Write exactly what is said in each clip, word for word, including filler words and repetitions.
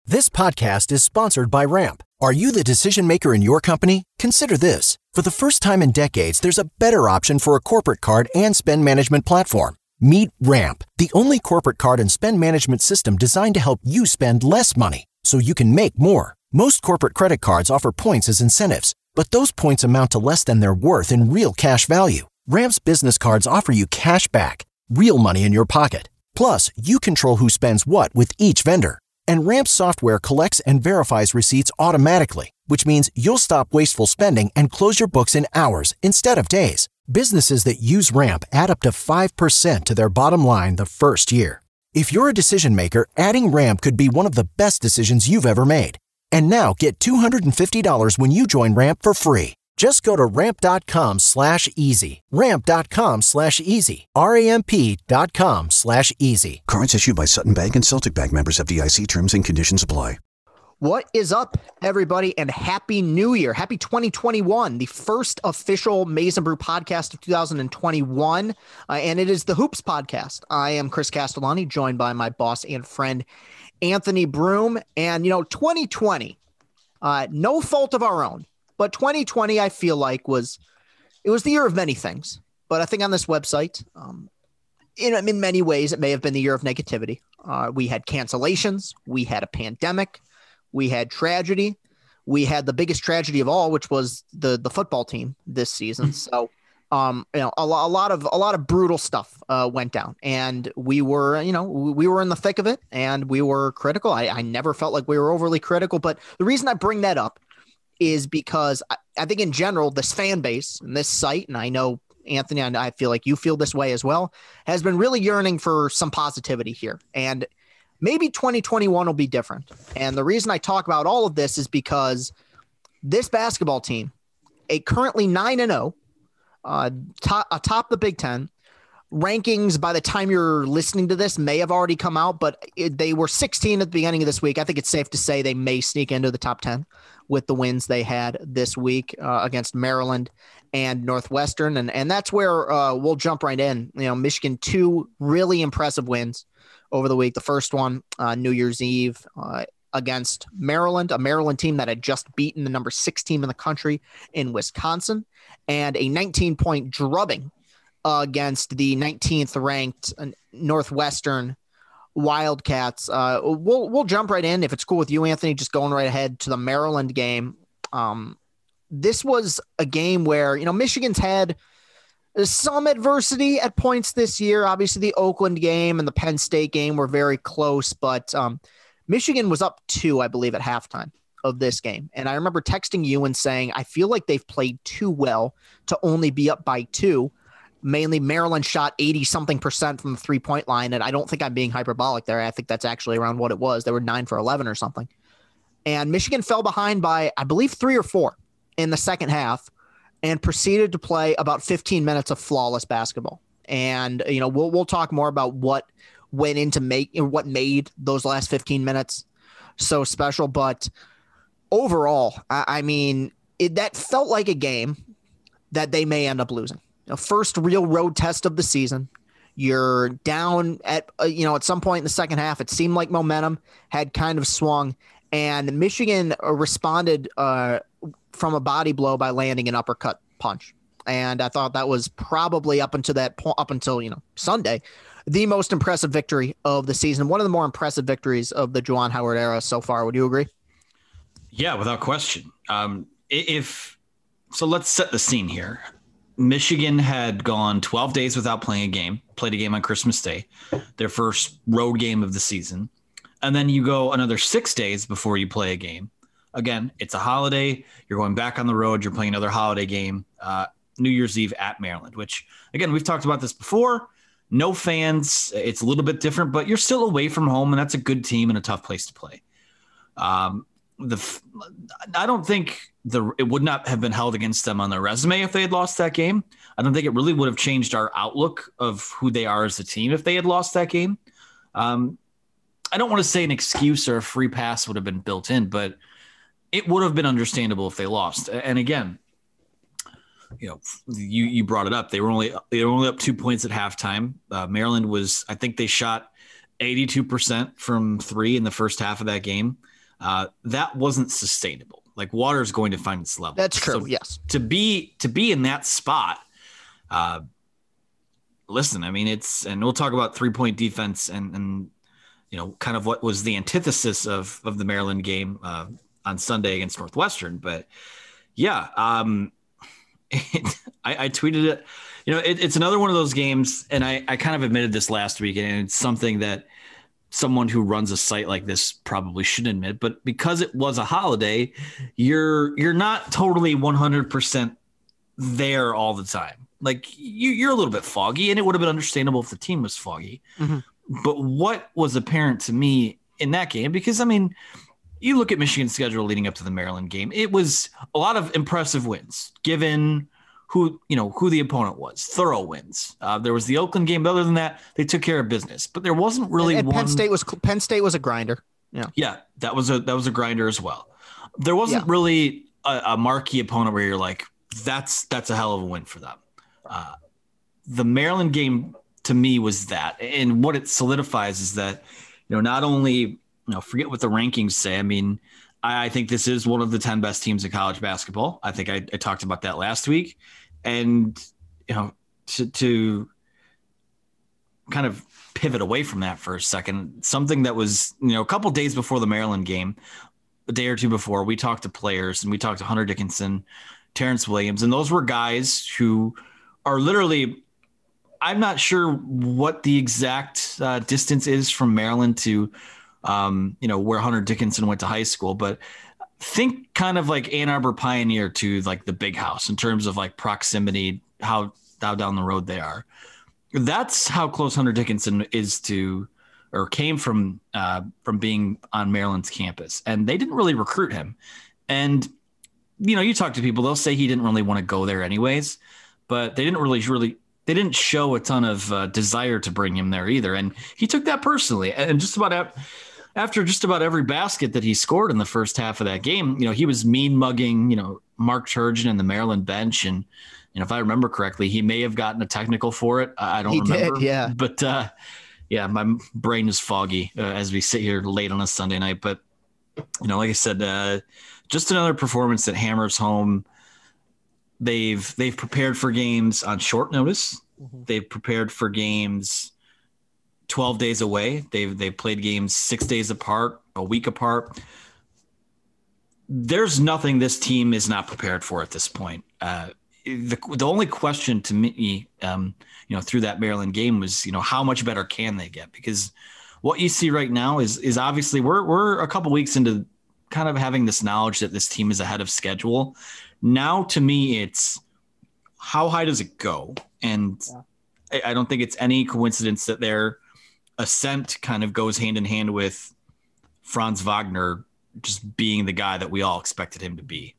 This podcast is sponsored by Ramp. Are you the decision maker in your company? Consider this. For the first time in decades, there's a better option for a corporate card and spend management platform. Meet Ramp, the only corporate card and spend management system designed to help you spend less money so you can make more. Most corporate credit cards offer points as incentives, but those points amount to less than their worth in real cash value. Ramp's business cards offer you cash back, real money in your pocket. Plus, you control who spends what with each vendor. And Ramp's software collects and verifies receipts automatically, which means you'll stop wasteful spending and close your books in hours instead of days. Businesses that use Ramp add up to five percent to their bottom line the first year. If you're a decision maker, adding Ramp could be one of the best decisions you've ever made. And now get two hundred fifty dollars when you join Ramp for free. Just go to ramp.com slash easy. Ramp.com slash easy. R-A-M-P dot com slash easy. Cards issued by Sutton Bank and Celtic Bank, members, F D I C. Terms and conditions apply. What is up, everybody, and Happy New Year. Happy twenty twenty-one, the first official Maize n Brew podcast of two thousand twenty-one, uh, and it is the Hoops Podcast. I am Chris Castellani, joined by my boss and friend, Anthony Broome. And, you know, twenty twenty, uh, no fault of our own. But twenty twenty, I feel like, was it was the year of many things. But I think on this website, um, in, in many ways, it may have been the year of negativity. Uh, we had cancellations. We had a pandemic. We had tragedy. We had the biggest tragedy of all, which was the the football team this season. So, um, you know, a, lo- a lot of a lot of brutal stuff uh, went down, and we were, you know, we were in the thick of it, and we were critical. I, I never felt like we were overly critical, but the reason I bring that up is because I, I think in general, this fan base and this site, and I know, Anthony, and I feel like you feel this way as well, has been really yearning for some positivity here. And maybe twenty twenty-one will be different. And the reason I talk about all of this is because this basketball team, a currently nine and oh, uh, top, atop the Big Ten, rankings by the time you're listening to this may have already come out, but it, they were sixteen at the beginning of this week. I think it's safe to say they may sneak into the top ten with the wins they had this week uh, against Maryland and Northwestern. And, and that's where uh, we'll jump right in. You know, Michigan, two really impressive wins over the week. The first one, uh, New Year's Eve uh, against Maryland, a Maryland team that had just beaten the number six team in the country in Wisconsin, and a nineteen point drubbing uh, against the nineteenth ranked Northwestern Wildcats. Uh, we'll we'll jump right in if it's cool with you, Anthony. Just going right ahead to the Maryland game. Um, this was a game where, you know, Michigan's had some adversity at points this year. Obviously, the Oakland game and the Penn State game were very close, but um, Michigan was up two, I believe, at halftime of this game. And I remember texting you and saying, I feel like they've played too well to only be up by two. Mainly Maryland shot eighty something percent from the three point line. And I don't think I'm being hyperbolic there. I think that's actually around what it was. They were nine for eleven or something. And Michigan fell behind by, I believe, three or four in the second half and proceeded to play about fifteen minutes of flawless basketball. And, you know, we'll, we'll talk more about what went into make what made those last fifteen minutes so special. But overall, I, I mean, it, that felt like a game that they may end up losing. A first real road test of the season. You're down at, uh, you know, at some point in the second half, it seemed like momentum had kind of swung, and Michigan uh, responded uh, from a body blow by landing an uppercut punch. And I thought that was probably up until that point, up until, you know, Sunday, the most impressive victory of the season. One of the more impressive victories of the Juwan Howard era so far. Would you agree? Yeah, without question. Um, if so, let's set the scene here. Michigan had gone twelve days without playing a game, played a game on Christmas Day, their first road game of the season. And then you go another six days before you play a game. Again, it's a holiday. You're going back on the road. You're playing another holiday game, uh, New Year's Eve at Maryland, which, again, we've talked about this before. No fans. It's a little bit different, but you're still away from home, and that's a good team and a tough place to play. Um, the I don't think the it would not have been held against them on their resume if they had lost that game. I don't think it really would have changed our outlook of who they are as a team if they had lost that game. Um, I don't want to say an excuse or a free pass would have been built in, but it would have been understandable if they lost. And again, you know, you you brought it up. They were only they were only up two points at halftime. Uh, Maryland was, I think they shot eighty-two percent from three in the first half of that game. uh, that wasn't sustainable. Like water is going to find its level. That's true. So yes. To be to be in that spot, uh, listen, I mean, it's, and we'll talk about three point defense and, and, you know, kind of what was the antithesis of, of the Maryland game uh, on Sunday against Northwestern. But yeah, um, it, I, I tweeted it, you know, it, it's another one of those games. And I, I kind of admitted this last week, and it's something that someone who runs a site like this probably should admit, but because it was a holiday, you're, you're not totally one hundred percent there all the time. Like you, you're a little bit foggy, and it would have been understandable if the team was foggy. Mm-hmm. But what was apparent to me in that game, because I mean, you look at Michigan's schedule leading up to the Maryland game, it was a lot of impressive wins, given who, you know, who the opponent was, thorough wins. Uh, there was the Oakland game, but other than that, they took care of business, but there wasn't really and, and one. Penn State was, Penn State was a grinder. Yeah. Yeah. That was a, that was a grinder as well. There wasn't yeah. really a, a marquee opponent where you're like, that's, that's a hell of a win for them. Uh, the Maryland game to me was that, and what it solidifies is that, you know, not only, you know, forget what the rankings say. I mean, I, I think this is one of the ten best teams in college basketball. I think I, I talked about that last week, and, you know, to, to kind of pivot away from that for a second, something that was, you know, a couple days before the Maryland game, a day or two before, we talked to players, and we talked to Hunter Dickinson, Terrence Williams, and those were guys who are literally, I'm not sure what the exact uh, distance is from Maryland to, um, you know, where Hunter Dickinson went to high school, but think kind of like Ann Arbor Pioneer to like the Big House in terms of like proximity, how, how down the road they are. That's how close Hunter Dickinson is to, or came from, uh, from being on Maryland's campus, and they didn't really recruit him. And, you know, you talk to people, they'll say he didn't really want to go there anyways, but they didn't really, really, they didn't show a ton of uh, desire to bring him there either. And he took that personally. And just about ap- after just about every basket that he scored in the first half of that game, you know, he was mean mugging, you know, Mark Turgeon and the Maryland bench. And, you know, if I remember correctly, he may have gotten a technical for it. I don't he remember. Did, yeah. But uh, yeah, my brain is foggy uh, as we sit here late on a Sunday night. But, you know, like I said, uh, just another performance that hammers home. They've they've prepared for games on short notice. Mm-hmm. They've prepared for games twelve days away. They've they've played games six days apart, a week apart. There's nothing this team is not prepared for at this point. Uh, the the only question to me, um, you know, through that Maryland game was, you know, how much better can they get? Because what you see right now is is obviously we're we're a couple weeks into kind of having this knowledge that this team is ahead of schedule. Now, to me, it's how high does it go? And yeah. I, I don't think it's any coincidence that their ascent kind of goes hand in hand with Franz Wagner just being the guy that we all expected him to be.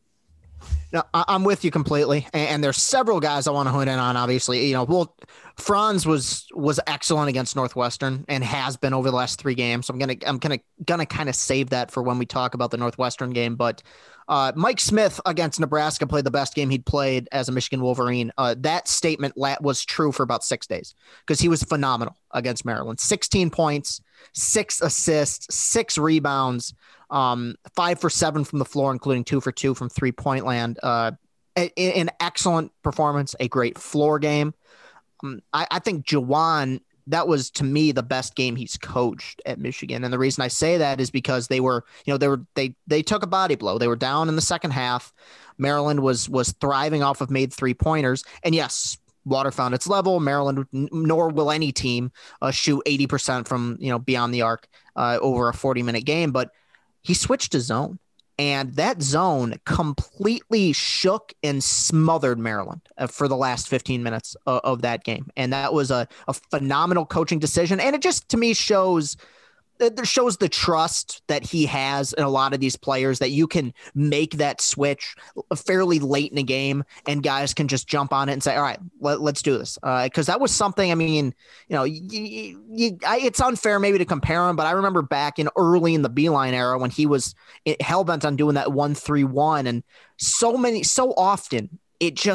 No, I'm with you completely. And there's several guys I want to hone in on, obviously. You know, well, Franz was was excellent against Northwestern and has been over the last three games. So I'm gonna I'm gonna gonna kind of save that for when we talk about the Northwestern game. But uh, Mike Smith against Nebraska played the best game he'd played as a Michigan Wolverine. Uh, that statement was true for about six days because he was phenomenal against Maryland. sixteen points, six assists, six rebounds. Um, five for seven from the floor, including two for two from three point land. Uh, an excellent performance, a great floor game. Um, I, I think Juwan, that was to me the best game he's coached at Michigan. And the reason I say that is because they were, you know, they were, they, they took a body blow. They were down in the second half. Maryland was, was thriving off of made three pointers. And yes, water found its level. Maryland, nor will any team uh, shoot eighty percent from, you know, beyond the arc uh, over a forty minute game, but he switched to zone, and that zone completely shook and smothered Maryland for the last fifteen minutes of, of that game. And that was a, a phenomenal coaching decision. And it just, to me, shows it shows the trust that he has in a lot of these players, that you can make that switch fairly late in a game and guys can just jump on it and say, all right, let, let's do this. Uh, Cause that was something, I mean, you know, you, you, I, it's unfair maybe to compare him, but I remember back in early in the Beeline era when he was hell bent on doing that one, three, one. And so many, so often it just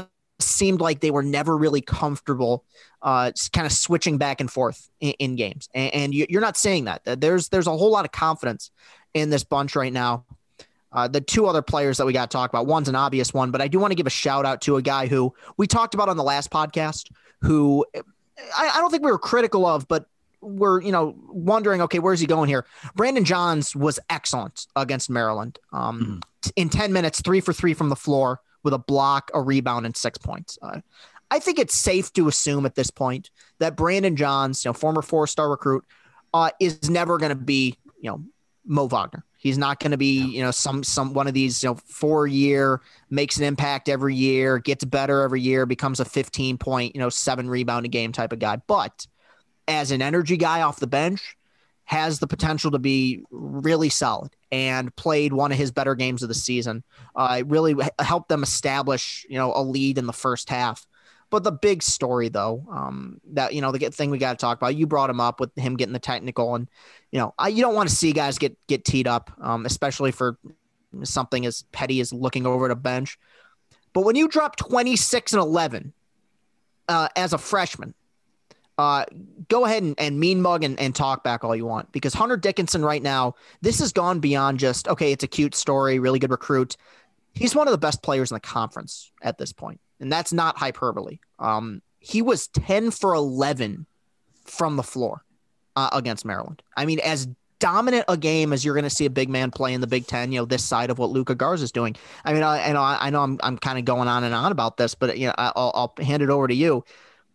seemed like they were never really comfortable uh, kind of switching back and forth in, in games. And, and you, you're not saying that. There's there's a whole lot of confidence in this bunch right now. Uh, the two other players that we got to talk about, one's an obvious one, but I do want to give a shout out to a guy who we talked about on the last podcast, who I, I don't think we were critical of, but we're, you know, wondering, okay, where's he going here? Brandon Johns was excellent against Maryland. Um, mm-hmm. In ten minutes, three for three from the floor with a block, a rebound, and six points. Uh, I think it's safe to assume at this point that Brandon Johns, you know, former four-star recruit, uh, is never going to be, you know, Mo Wagner. He's not going to be, you know, some some one of these, you know, four-year, makes an impact every year, gets better every year, becomes a fifteen-point, you know, seven rebound a game type of guy. But as an energy guy off the bench, has the potential to be really solid and played one of his better games of the season. Uh, it really helped them establish, you know, a lead in the first half. But the big story, though, um, that, you know, the thing we got to talk about, you brought him up with him getting the technical, and, you know, I, you don't want to see guys get get teed up, um, especially for something as petty as looking over at a bench. But when you drop twenty-six and eleven uh, as a freshman, uh, go ahead and, and mean mug and, and talk back all you want, because Hunter Dickinson right now, this has gone beyond just, okay, it's a cute story, really good recruit. He's one of the best players in the conference at this point. And that's not hyperbole. Um, he was ten for eleven from the floor uh, against Maryland. I mean, as dominant a game as you're going to see a big man play in the Big Ten, you know, this side of what Luka Garza is doing. I mean, I, I know, I know I'm, I'm kind of going on and on about this, but, you know, I'll, I'll hand it over to you.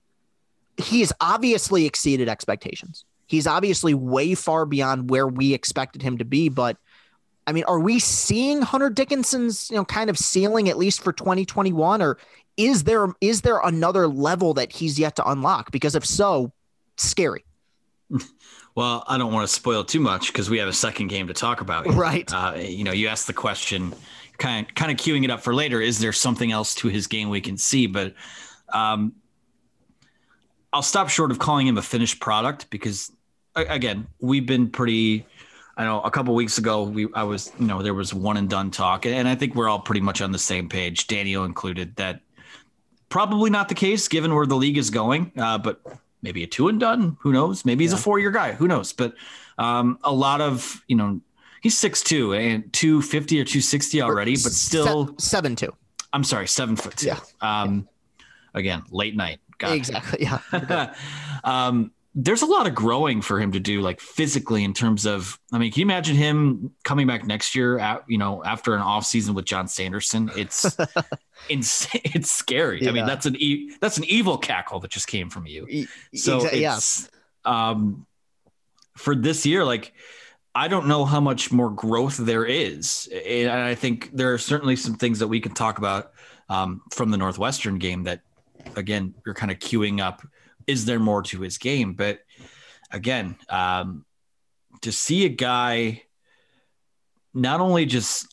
He's obviously exceeded expectations. He's obviously way far beyond where we expected him to be, but I mean, are we seeing Hunter Dickinson's, you know, kind of ceiling at least for twenty twenty-one, or is there is there another level that he's yet to unlock? Because if so, scary. Well, I don't want to spoil too much because we have a second game to talk about. Here. Right. Uh, you know, you asked the question, kind of kind of queuing it up for later. Is there something else to his game we can see? But um, I'll stop short of calling him a finished product because, again, we've been pretty. I know a couple of weeks ago, we I was, you know, there was one and done talk, and I think we're all pretty much on the same page, Daniel included, that probably not the case given where the league is going, uh, but maybe a two and done, who knows? Maybe he's yeah. a four-year guy, who knows? But um, a lot of, you know, he's six two and two fifty or two sixty already, but still – seven two. I'm sorry, seven foot two. Yeah. Um, yeah. Again, late night. Got exactly, it. yeah. um, There's a lot of growing for him to do, like physically, in terms of, I mean, can you imagine him coming back next year, at, you know, after an off season with John Sanderson? It's insane. It's scary. Yeah. I mean, that's an, e- that's an evil cackle that just came from you. So exactly, it's, yeah. um, for this year, like, I don't know how much more growth there is. And I think there are certainly some things that we can talk about um, from the Northwestern game that, again, you're kind of queuing up. Is there more to his game? But again, um, to see a guy not only just,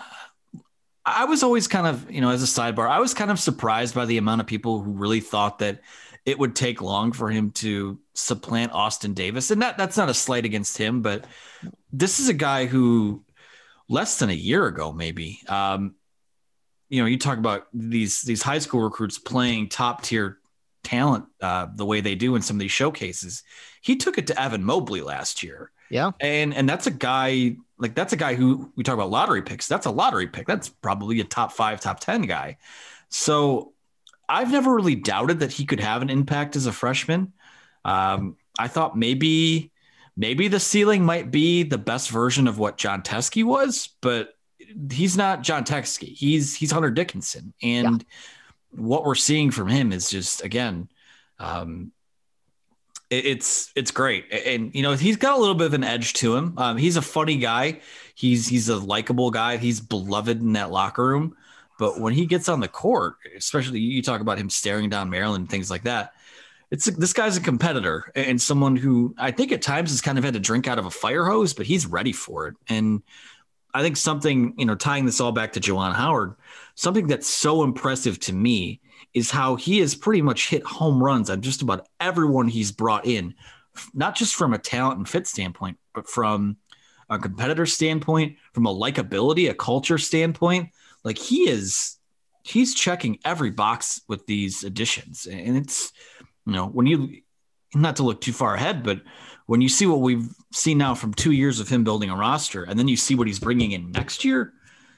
I was always kind of, you know, as a sidebar, I was kind of surprised by the amount of people who really thought that it would take long for him to supplant Austin Davis. And that that's not a slight against him, but this is a guy who less than a year ago, maybe, um, you know, you talk about these, these high school recruits playing top tier talent uh, the way they do in some of these showcases. He took it to Evan Mobley last year. Yeah. And, and that's a guy, like that's a guy who we talk about lottery picks. That's a lottery pick. That's probably a top five, top ten guy. So I've never really doubted that he could have an impact as a freshman. Um, I thought maybe, maybe the ceiling might be the best version of what John Teske was, but he's not John Teske. He's, he's Hunter Dickinson. And yeah. what we're seeing from him is just, again, um, it, it's, it's great. And, you know, he's got a little bit of an edge to him. Um, he's a funny guy. He's, he's a likable guy. He's beloved in that locker room, but when he gets on the court, especially you talk about him staring down Maryland and things like that. It's this guy's a competitor and someone who I think at times has kind of had to drink out of a fire hose, but he's ready for it. And I think something, you know, tying this all back to Juwan Howard, something that's so impressive to me is how he has pretty much hit home runs on just about everyone he's brought in, not just from a talent and fit standpoint, but from a competitor standpoint, from a likability, a culture standpoint. Like he is, he's checking every box with these additions. And it's, you know, when you, not to look too far ahead, but when you see what we've seen now from two years of him building a roster, and then you see what he's bringing in next year,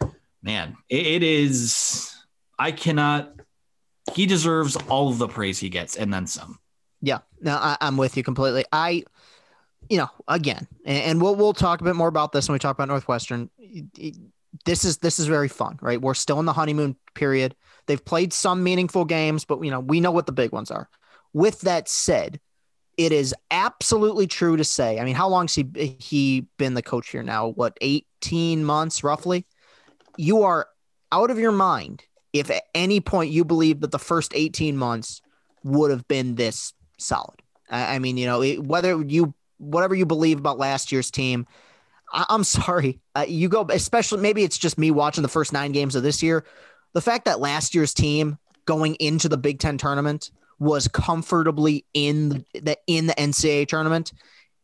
man, it, it is, I cannot, he deserves all of the praise he gets and then some. Yeah, no, I, I'm with you completely. I, you know, again, and, and we'll, we'll talk a bit more about this when we talk about Northwestern. It, it, this is, this is very fun, right? We're still in the honeymoon period. They've played some meaningful games, but you know, we know what the big ones are. With that said, it is absolutely true to say, I mean, how long's he, he been the coach here now? What, eighteen months roughly? You are out of your mind if at any point you believe that the first eighteen months would have been this solid. I, I mean, you know, it, whether you, whatever you believe about last year's team, I, I'm sorry. Uh, you go, especially maybe it's just me watching the first nine games of this year. The fact that last year's team going into the Big Ten tournament was comfortably in the in the N C double A tournament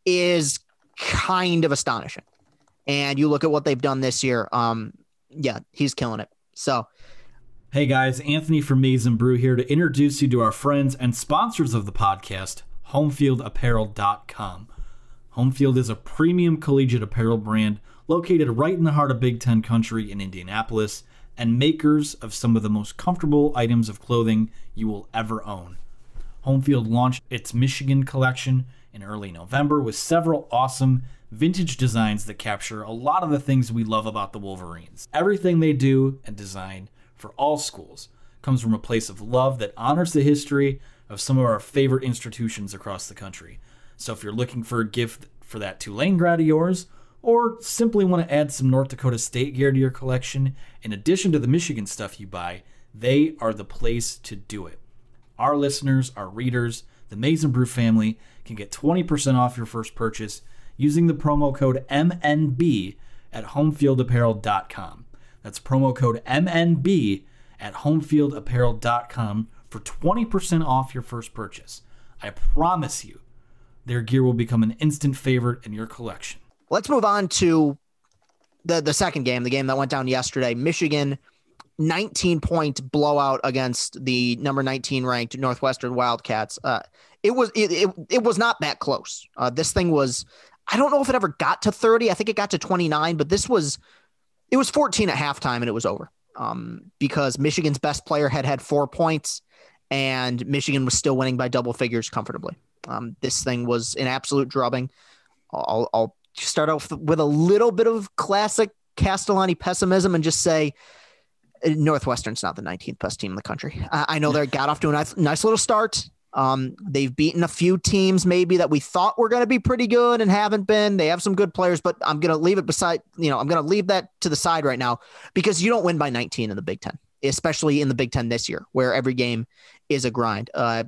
is kind of astonishing. And you look at what they've done this year. Um, yeah, he's killing it. So, hey guys, Anthony from Maize n Brew here to introduce you to our friends and sponsors of the podcast, homefield apparel dot com. Homefield is a premium collegiate apparel brand located right in the heart of Big Ten country in Indianapolis, and makers of some of the most comfortable items of clothing you will ever own. Homefield launched its Michigan collection in early November with several awesome vintage designs that capture a lot of the things we love about the Wolverines. Everything they do and design for all schools comes from a place of love that honors the history of some of our favorite institutions across the country. So if you're looking for a gift for that Tulane grad of yours, or simply want to add some North Dakota State gear to your collection, in addition to the Michigan stuff you buy, they are the place to do it. Our listeners, our readers, the Maize n Brew family can get twenty percent off your first purchase using the promo code M N B at homefield apparel dot com. That's promo code M N B at homefield apparel dot com for twenty percent off your first purchase. I promise you, their gear will become an instant favorite in your collection. Let's move on to the, the second game, the game that went down yesterday. Michigan, nineteen-point blowout against the number nineteen ranked Northwestern Wildcats. Uh, it was it, it, it was not that close. Uh, this thing was, I don't know if it ever got to thirty. I think it got to twenty-nine, but this was, it was fourteen at halftime and it was over um, because Michigan's best player had had four points and Michigan was still winning by double figures comfortably. Um, this thing was an absolute drubbing. I'll, I'll start off with a little bit of classic Castellani pessimism and just say Northwestern's not the nineteenth best team in the country. I, I know they got off to a nice, nice little start. Um, they've beaten a few teams maybe that we thought were going to be pretty good and haven't been. They have some good players, but I'm going to leave it beside, you know, I'm going to leave that to the side right now because you don't win by nineteen in the Big Ten, especially in the Big Ten this year, where every game is a grind. Uh,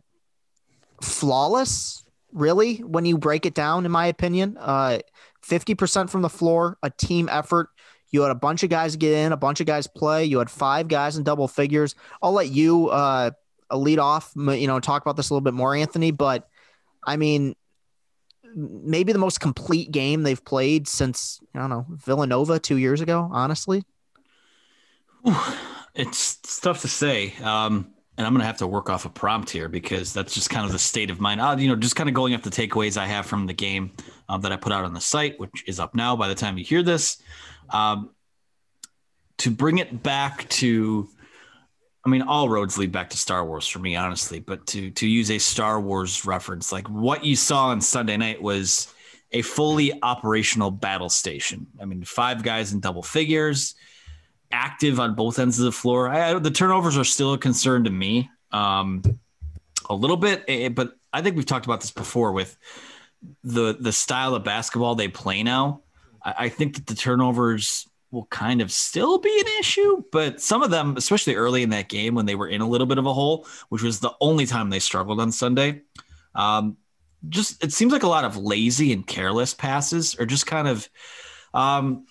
flawless, really, when you break it down, in my opinion. Uh, fifty percent from the floor, a team effort. You had a bunch of guys get in, a bunch of guys play. You had five guys in double figures. I'll let you uh, lead off, you know, talk about this a little bit more, Anthony. But, I mean, maybe the most complete game they've played since, I don't know, Villanova two years ago, honestly. It's, it's tough to say. Um, and I'm going to have to work off a prompt here because that's just kind of the state of mind. Uh, you know, just kind of going off the takeaways I have from the game uh, that I put out on the site, which is up now by the time you hear this. Um, to bring it back to, I mean, all roads lead back to Star Wars for me, honestly, but to, to use a Star Wars reference, like what you saw on Sunday night was a fully operational battle station. I mean, five guys in double figures, active on both ends of the floor. I, the turnovers are still a concern to me um, a little bit, but I think we've talked about this before with the, the style of basketball they play now. I think that the turnovers will kind of still be an issue, but some of them, especially early in that game when they were in a little bit of a hole, which was the only time they struggled on Sunday, um, just it seems like a lot of lazy and careless passes or just kind of um,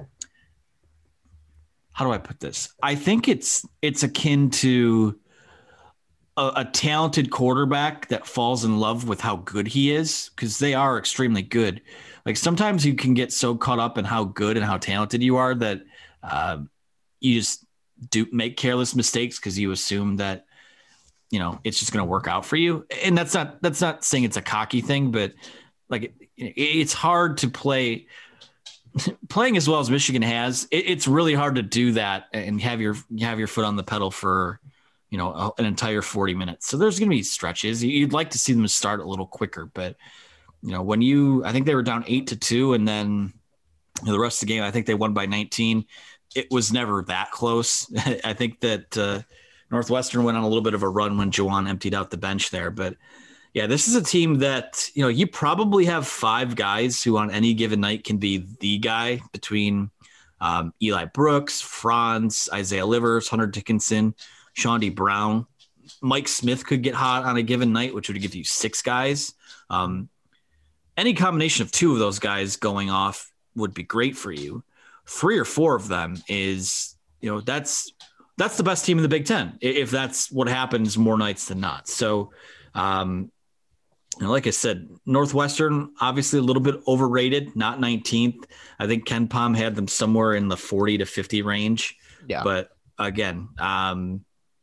how do I put this? I think it's it's akin to a, a talented quarterback that falls in love with how good he is because they are extremely good. Like sometimes you can get so caught up in how good and how talented you are that uh, you just do make careless mistakes because you assume that, you know, it's just going to work out for you. And that's not, that's not saying it's a cocky thing, but like it, it's hard to play playing as well as Michigan has. It, it's really hard to do that and have your, have your foot on the pedal for, you know, a, an entire forty minutes. So there's going to be stretches. You'd like to see them start a little quicker, but you know, when you, I think they were down eight to two and then you know, the rest of the game, I think they won by nineteen. It was never that close. I think that uh, Northwestern went on a little bit of a run when Juwan emptied out the bench there. But, yeah, this is a team that, you know, you probably have five guys who on any given night can be the guy between um, Eli Brooks, Franz, Isaiah Livers, Hunter Dickinson, Shawnee Brown. Mike Smith could get hot on a given night, which would give you six guys. Um, any combination of two of those guys going off would be great for you. Three or four of them is, you know, that's that's the best team in the Big Ten, if that's what happens more nights than not. So, um, you know, like I said, Northwestern, obviously a little bit overrated, not nineteenth. I think Ken Pom had them somewhere in the forty to fifty range. Yeah. But again, um,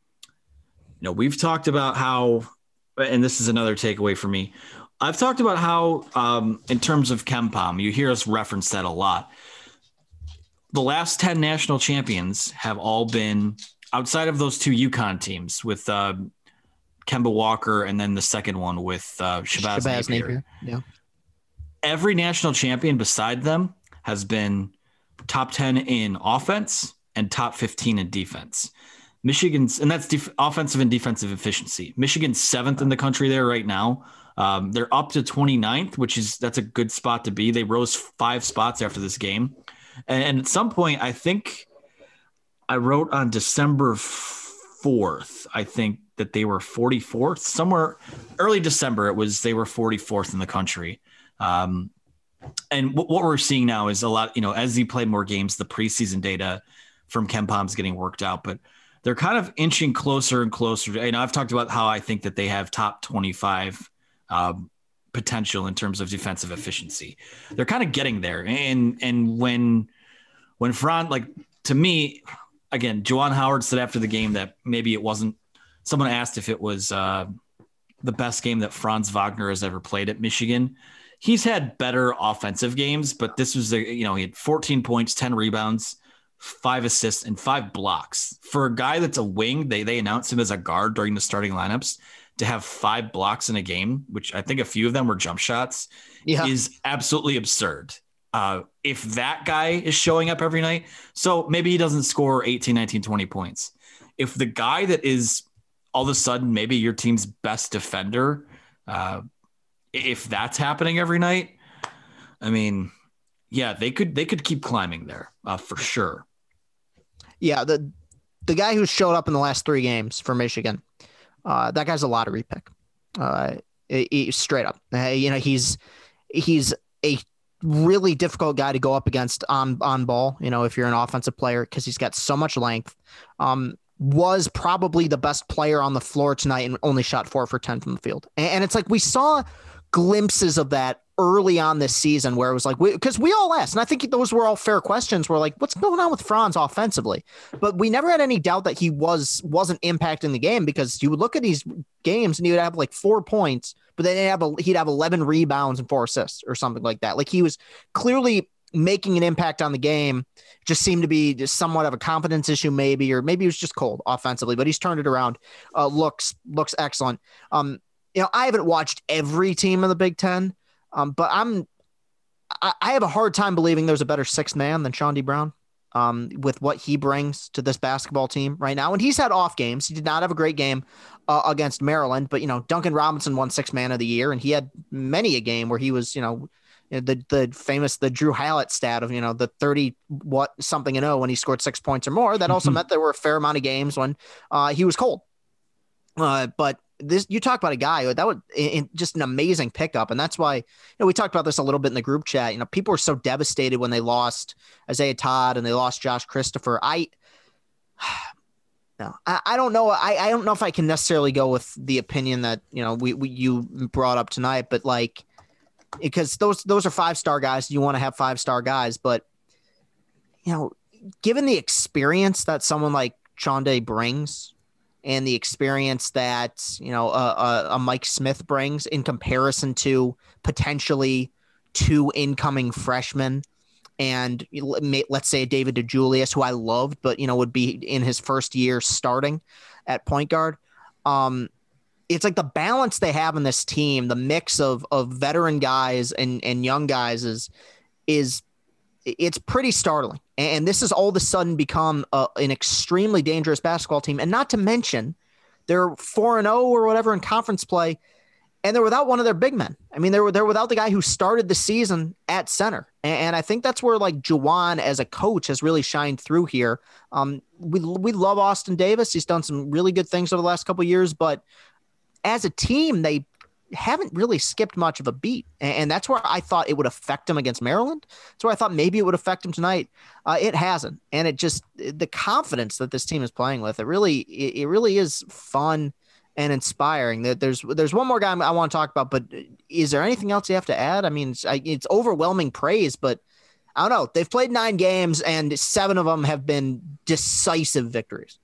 you know, we've talked about how, and this is another takeaway for me, I've talked about how, um, in terms of Ken Pom, you hear us reference that a lot. The last ten national champions have all been outside of those two UConn teams with uh, Kemba Walker and then the second one with uh, Shabazz, Shabazz Napier. Napier. Yeah. Every national champion beside them has been top ten in offense and top fifteen in defense. Michigan's, and that's def- offensive and defensive efficiency. Michigan's seventh in the country there right now. Um, they're up to twenty-ninth, which is, that's a good spot to be. They rose five spots after this game. And at some point, I think I wrote on December fourth, I think that they were forty-fourth. Somewhere early December, it was they were forty-fourth in the country. Um, and w- what we're seeing now is a lot, you know, as you play more games, the preseason data from Ken Pom's getting worked out. But they're kind of inching closer and closer. You know, I've talked about how I think that they have top twenty-five um, potential in terms of defensive efficiency. They're kind of getting there. And, and when, when Franz, like to me, again, Juwan Howard said after the game that maybe it wasn't, someone asked if it was uh, the best game that Franz Wagner has ever played at Michigan. He's had better offensive games, but this was, a, you know, he had fourteen points, ten rebounds, five assists, and five blocks. For a guy that's a wing, they, they announced him as a guard during the starting lineups. To have five blocks in a game, which I think a few of them were jump shots, yeah. is absolutely absurd. Uh, if that guy is showing up every night, so maybe he doesn't score eighteen, nineteen, twenty points. If the guy that is all of a sudden maybe your team's best defender, uh, if that's happening every night, I mean, yeah, they could they could keep climbing there uh, for sure. Yeah, the the guy who showed up in the last three games for Michigan, Uh, that guy's a lottery pick, uh, he, he, straight up. Uh, you know, he's he's a really difficult guy to go up against on on ball. You know, if you're an offensive player, because he's got so much length. Um, was probably the best player on the floor tonight and only shot four for ten from the field. And, and it's like we saw glimpses of that early on this season where it was like, because we, we all asked, and I think those were all fair questions. We're like, what's going on with Franz offensively? But we never had any doubt that he was, wasn't impacting the game, because you would look at these games and he would have like four points, but then he'd have, a, he'd have eleven rebounds and four assists or something like that. Like he was clearly making an impact on the game. Just seemed to be just somewhat of a confidence issue maybe, or maybe he was just cold offensively, but he's turned it around. Uh, looks, looks excellent. Um, you know, I haven't watched every team in the Big Ten, Um, but I'm, I, I have a hard time believing there's a better sixth man than Shawnee Brown um, with what he brings to this basketball team right now. And he's had off games. He did not have a great game uh, against Maryland, but, you know, Duncan Robinson won sixth man of the year, and he had many a game where he was, you know, the, the famous, the Drew Hallett stat of, you know, the thirty what something and oh when he scored six points or more. That also meant there were a fair amount of games when uh, he was cold. Uh, but this, you talk about a guy that would in, just an amazing pickup. And that's why, you know, we talked about this a little bit in the group chat. You know, people were so devastated when they lost Isaiah Todd and they lost Josh Christopher. I, no, I, I don't know. I, I don't know if I can necessarily go with the opinion that, you know, we, we you brought up tonight, but like, because those, those are five-star guys. You want to have five-star guys, but, you know, given the experience that someone like Chonde brings and the experience that, you know, a, a, a Mike Smith brings in comparison to potentially two incoming freshmen and let's say David DeJulius, who I loved, but, you know, would be in his first year starting at point guard. Um, it's like the balance they have in this team, the mix of, of veteran guys and, and young guys is, is it's pretty startling. And this has all of a sudden become a, an extremely dangerous basketball team. And not to mention they're four and oh or whatever in conference play. And they're without one of their big men. I mean, they're, they're without the guy who started the season at center. And, and I think that's where like Juwan as a coach has really shined through here. Um, we, we love Austin Davis. He's done some really good things over the last couple of years, but as a team, they haven't really skipped much of a beat. And, and that's where I thought it would affect him against Maryland. That's where I thought maybe it would affect him tonight. Uh, it hasn't. And it just, the confidence that this team is playing with, it really, it, it really is fun and inspiring. That there's there's one more guy I want to talk about, but is there anything else you have to add? I mean, it's, it's overwhelming praise, but I don't know. They've played nine games and seven of them have been decisive victories.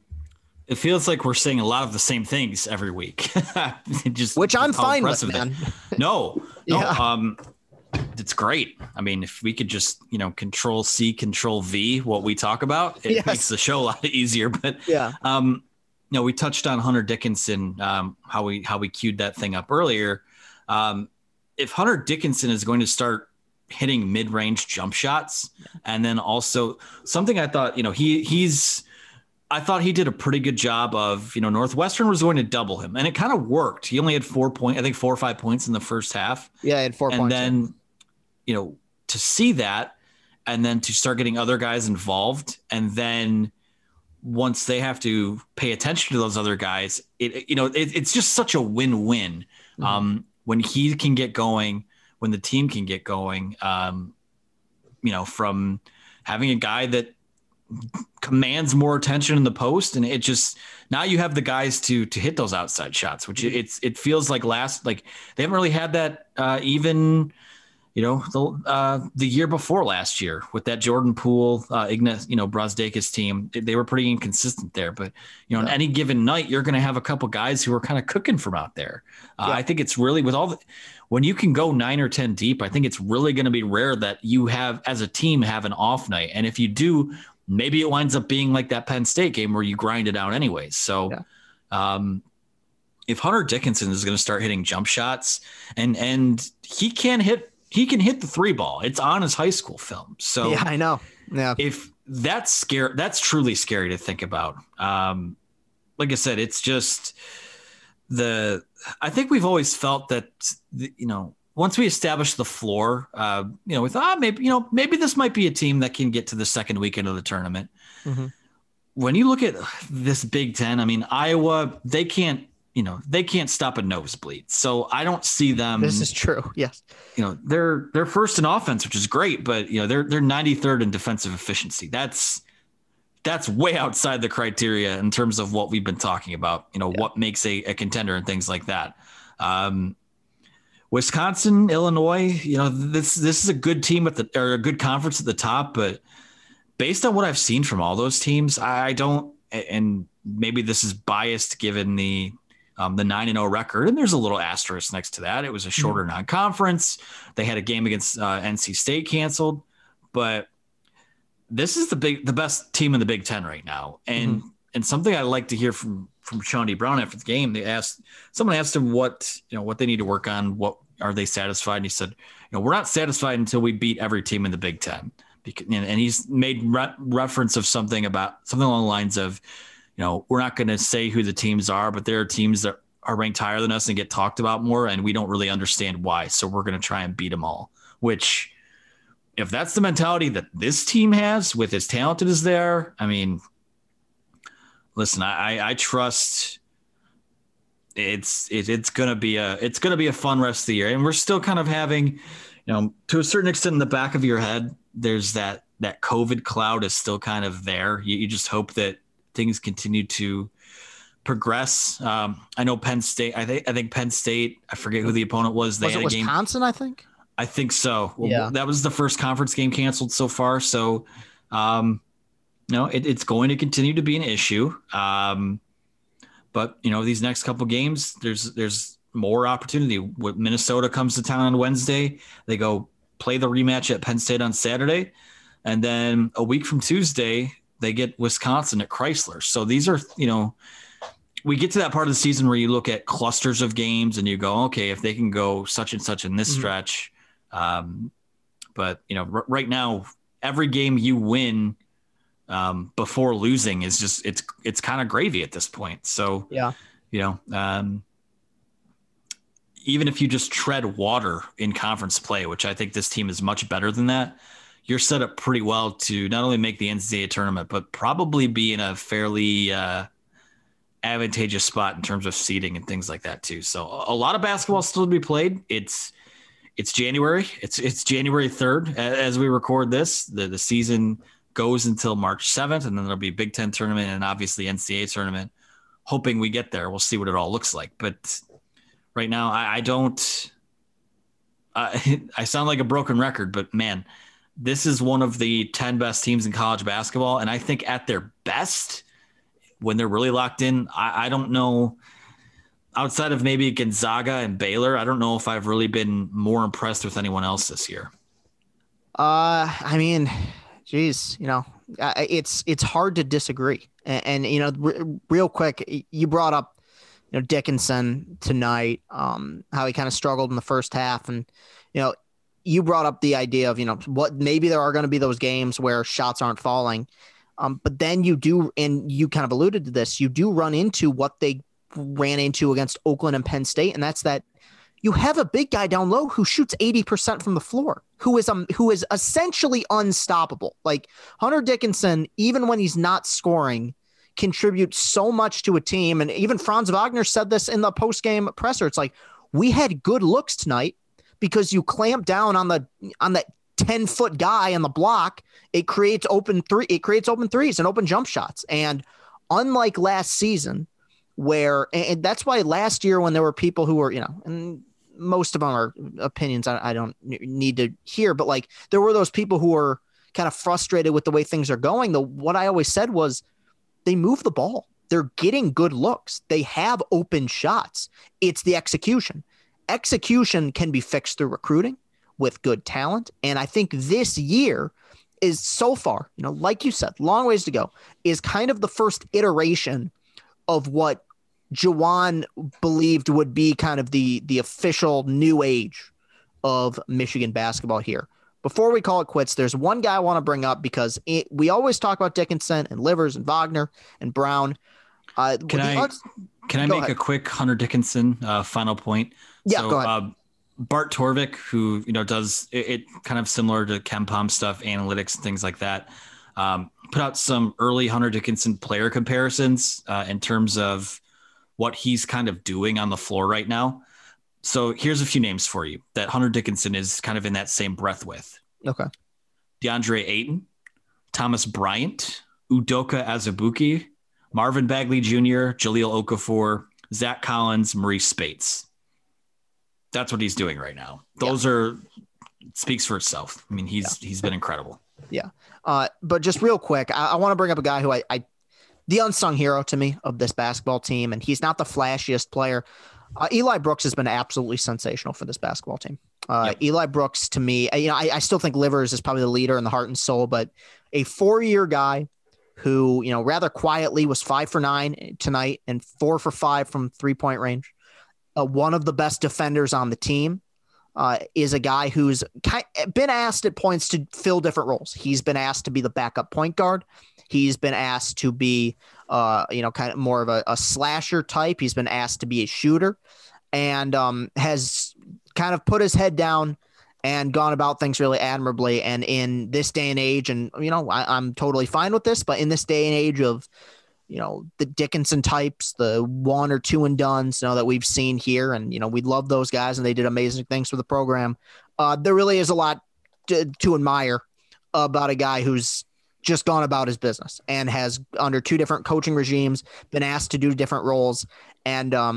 It feels like we're saying a lot of the same things every week. Just which I'm fine with, man. No, no, yeah. um, it's great. I mean, if we could just, you know, control C, control V, what we talk about, it yes. makes the show a lot easier. But yeah, um, you know, we touched on Hunter Dickinson, um, how we how we queued that thing up earlier. Um, if Hunter Dickinson is going to start hitting mid-range jump shots, and then also something I thought, you know, he he's, I thought he did a pretty good job of, you know, Northwestern was going to double him, and it kind of worked. He only had four point, I think four or five points in the first half. Yeah, he had four and points. And then, you know, to see that, and then to start getting other guys involved, and then once they have to pay attention to those other guys, it, you know, it, it's just such a win-win. Mm-hmm. Um, when he can get going, when the team can get going, um, you know, from having a guy that commands more attention in the post, and it just, now you have the guys to, to hit those outside shots, which mm-hmm. it's, it feels like last, like they haven't really had that uh, even, you know, the, uh, the year before last year with that Jordan Poole, uh, Ignas, you know, Brazdeikis team, they were pretty inconsistent there. But, you know, yeah. on any given night, you're going to have a couple guys who are kind of cooking from out there. Uh, yeah. I think it's really with all the, when you can go nine or ten deep, I think it's really going to be rare that you have, as a team, have an off night. And if you do, maybe it winds up being like that Penn State game where you grind it out anyways. So, yeah. um, if Hunter Dickinson is going to start hitting jump shots, and and he can hit. He can hit the three ball. It's on his high school film. So yeah, I know. Yeah. If that's scary, that's truly scary to think about. Um, like I said, it's just the, I think we've always felt that, the, you know, once we establish the floor, uh, you know, we thought, ah, maybe, you know, maybe this might be a team that can get to the second weekend of the tournament. Mm-hmm. When you look at this Big Ten, I mean, Iowa, they can't, you know, they can't stop a nosebleed. So I don't see them. This is true. Yes. You know, they're, they're first in offense, which is great, but you know, they're, they're ninety-third in defensive efficiency. That's, that's way outside the criteria in terms of what we've been talking about, you know, yeah. what makes a, a contender and things like that. Um, Wisconsin, Illinois, you know, this, this is a good team at the, or a good conference at the top, but based on what I've seen from all those teams, I don't, and maybe this is biased given the, Um, the nine and oh record, and there's a little asterisk next to that. It was a shorter mm-hmm. non-conference. They had a game against uh, N C State canceled, but this is the big, the best team in the Big Ten right now. And mm-hmm. and something I like to hear from from Sean D. Brown after the game, they asked someone asked him what you know what they need to work on. What are they satisfied? And he said, you know, we're not satisfied until we beat every team in the Big Ten. Because, and he's made re- reference of something about something along the lines of, you know, we're not going to say who the teams are, but there are teams that are ranked higher than us and get talked about more, and we don't really understand why. So we're going to try and beat them all, which if that's the mentality that this team has with as talented as they are, I mean, listen, I, I trust it's, it, it's going to be a, it's going to be a fun rest of the year. And we're still kind of having, you know, to a certain extent in the back of your head, there's that, that COVID cloud is still kind of there. You, you just hope that things continue to progress. Um, I know Penn State. I think I think Penn State. I forget who the opponent was. They was had it a game. Wisconsin, I think. I think so. Well, yeah. That was the first conference game canceled so far. So, um, No, it, it's going to continue to be an issue. Um, but you know, these next couple games, there's there's more opportunity. When Minnesota comes to town on Wednesday, they go play the rematch at Penn State on Saturday, and then a week from Tuesday, they get Wisconsin at Chrysler. So these are, you know, we get to that part of the season where you look at clusters of games and you go, okay, if they can go such and such in this mm-hmm. stretch. Um, but, you know, r- right now, every game you win um, before losing is just, it's, it's kind of gravy at this point. So, yeah, you know, um, even if you just tread water in conference play, which I think this team is much better than that, you're set up pretty well to not only make the N C double A tournament, but probably be in a fairly uh, advantageous spot in terms of seeding and things like that too. So a lot of basketball still to be played. It's it's January. It's it's January third as we record this. The the season goes until March seventh, and then there'll be a Big Ten tournament and obviously N C double A tournament. Hoping we get there. We'll see what it all looks like. But right now, I, I don't. Uh, I sound like a broken record, but man. This is one of the ten best teams in college basketball. And I think at their best, when they're really locked in, I, I don't know, outside of maybe Gonzaga and Baylor, I don't know if I've really been more impressed with anyone else this year. Uh, I mean, geez, you know, it's, it's hard to disagree. And, and you know, r- real quick, you brought up, you know, Dickinson tonight, um, how he kind of struggled in the first half. And, you know, you brought up the idea of, you know, what maybe there are going to be those games where shots aren't falling. Um, but then you do, and you kind of alluded to this, you do run into what they ran into against Oakland and Penn State. And that's that you have a big guy down low who shoots eighty percent from the floor, who is, um, who is essentially unstoppable. Like Hunter Dickinson, even when he's not scoring, contributes so much to a team. And even Franz Wagner said this in the post-game presser. It's like, we had good looks tonight, because you clamp down on the on that ten foot guy on the block, it creates open three, it creates open threes and open jump shots. And unlike last season, where and that's why last year when there were people who were, you know, and most of them are opinions I, I don't need to hear, but like there were those people who were kind of frustrated with the way things are going. The what I always said was they move the ball. They're getting good looks. They have open shots. It's the execution. Execution can be fixed through recruiting with good talent. And I think this year is so far, you know, like you said, long ways to go, is kind of the first iteration of what Juwan believed would be kind of the, the official new age of Michigan basketball here. Before we call it quits, there's one guy I want to bring up because it, we always talk about Dickinson and Livers and Wagner and Brown. Uh, can I, odds, can I make ahead. a quick Hunter Dickinson uh, final point? Yeah, so, go ahead. Uh, Bart Torvik, who, you know, does it, it kind of similar to KenPom stuff, analytics and things like that, um, put out some early Hunter Dickinson player comparisons uh, in terms of what he's kind of doing on the floor right now. So here's a few names for you that Hunter Dickinson is kind of in that same breath with. Okay. DeAndre Ayton, Thomas Bryant, Udoka Azubuike, Marvin Bagley Junior, Jahlil Okafor, Zach Collins, Maurice Spates. That's what he's doing right now. Those yeah. are speaks for itself. I mean, he's yeah. he's been incredible. Yeah. Uh, but just real quick, I, I want to bring up a guy who I, I the unsung hero to me of this basketball team, and he's not the flashiest player. Uh, Eli Brooks has been absolutely sensational for this basketball team. Uh, yep. Eli Brooks, to me, you know, I, I still think Livers is probably the leader in the heart and soul, but a four-year guy who, you know, rather quietly was five for nine tonight and four for five from three-point range. Uh, one of the best defenders on the team uh, is a guy who's kind, been asked at points to fill different roles. He's been asked to be the backup point guard. He's been asked to be, uh, you know, kind of more of a, a slasher type. He's been asked to be a shooter and um, has kind of put his head down and gone about things really admirably. And in this day and age, and, you know, I, I'm totally fine with this, but in this day and age of, you know, the Dickinson types, the one or two and dones, you know, that we've seen here. And, you know, we love those guys and they did amazing things for the program. Uh, there really is a lot to, to admire about a guy who's just gone about his business and has under two different coaching regimes been asked to do different roles. And um,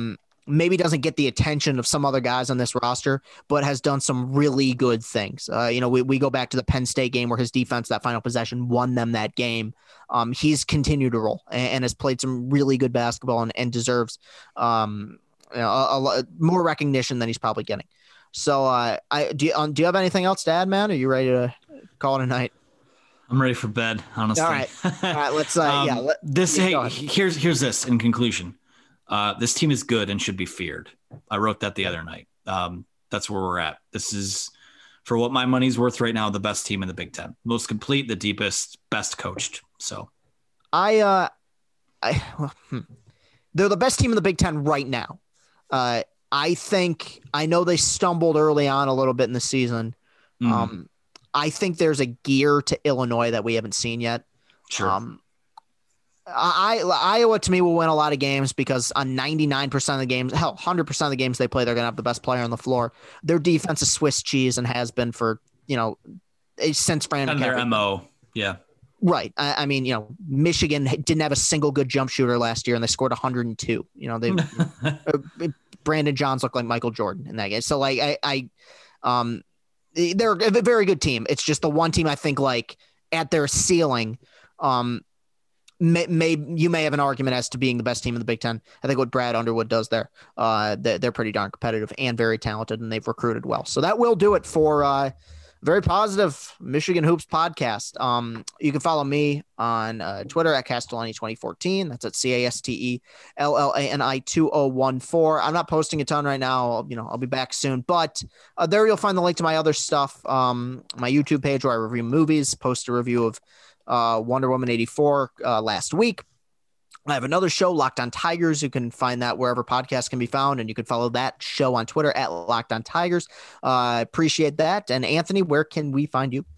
maybe doesn't get the attention of some other guys on this roster, but has done some really good things. Uh, you know, we, we go back to the Penn State game where his defense, that final possession, won them that game. Um, he's continued to roll and, and has played some really good basketball and, and deserves um, you know, a, a, more recognition than he's probably getting. So uh, I do you, um, do you have anything else to add, man? Are you ready to call it a night? I'm ready for bed, honestly. All right. All right. Let's, uh, um, yeah. Let, this, hey, here's, here's this in conclusion. Uh, this team is good and should be feared. I wrote that the other night. Um, that's where we're at. This is, for what my money's worth right now, the best team in the Big Ten. Most complete, the deepest, best coached. So I, uh, I, well, hmm. they're the best team in the Big Ten right now. Uh, I think, I know they stumbled early on a little bit in the season. Mm-hmm. Um, I think there's a gear to Illinois that we haven't seen yet. Sure. Um, I, Iowa to me will win a lot of games because on ninety-nine percent of the games, hell, one hundred percent of the games they play, they're going to have the best player on the floor. Their defense is Swiss cheese and has been for, you know, since Fran and their M O. Yeah. Right. I, I mean, you know, Michigan didn't have a single good jump shooter last year and they scored one hundred two. You know, they Brandon Johns looked like Michael Jordan in that game. So like I, I um, they're a very good team. It's just the one team I think like at their ceiling, um, May, may you may have an argument as to being the best team in the Big Ten. I think what Brad Underwood does there, uh, they're, they're pretty darn competitive and very talented, and they've recruited well. So that will do it for uh, very positive Michigan Hoops podcast. Um, you can follow me on uh, Twitter at Castellani twenty fourteen. That's at C A S T E L L A N I two oh one four. I'm not posting a ton right now. I'll, you know, I'll be back soon, but uh, there you'll find the link to my other stuff. Um, my YouTube page where I review movies, post a review of Uh, Wonder Woman eighty-four uh, last week. I have another show, Locked on Tigers. You can find that wherever podcasts can be found, and you can follow that show on Twitter at Locked on Tigers. I uh, appreciate that. And Anthony, where can we find you?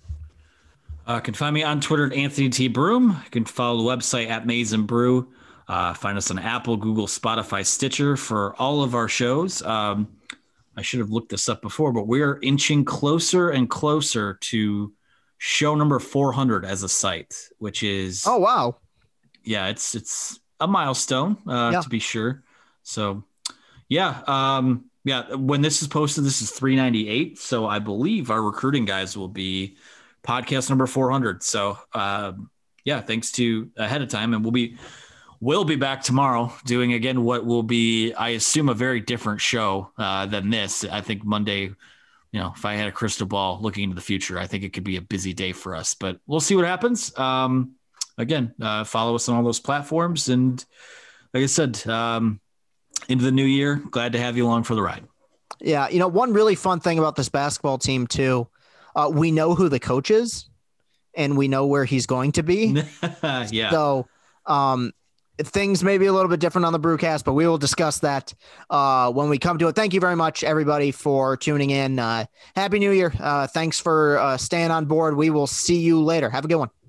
Uh, you can find me on Twitter at Anthony T. Broom. You can follow the website at Maize and Brew. Uh, find us on Apple, Google, Spotify, Stitcher for all of our shows. Um, I should have looked this up before, but we're inching closer and closer to show number four hundred as a site, which is, oh, wow. Yeah, it's, it's a milestone uh, yeah. to be sure. So yeah. Um, yeah. When this is posted, this is three ninety-eight. So I believe our recruiting guys will be podcast number four hundred. So um, yeah, thanks to ahead of time. And we'll be, we'll be back tomorrow doing again, what will be, I assume, a very different show uh, than this. I think Monday, you know, if I had a crystal ball looking into the future, I think it could be a busy day for us, but we'll see what happens. Um, again, uh, follow us on all those platforms. And like I said, um, into the new year, glad to have you along for the ride. Yeah. You know, one really fun thing about this basketball team too, uh, we know who the coach is and we know where he's going to be. Yeah. So, um, things may be a little bit different on the Brewcast, but we will discuss that uh, when we come to it. Thank you very much, everybody, for tuning in. Uh, Happy New Year. Uh, thanks for uh, staying on board. We will see you later. Have a good one.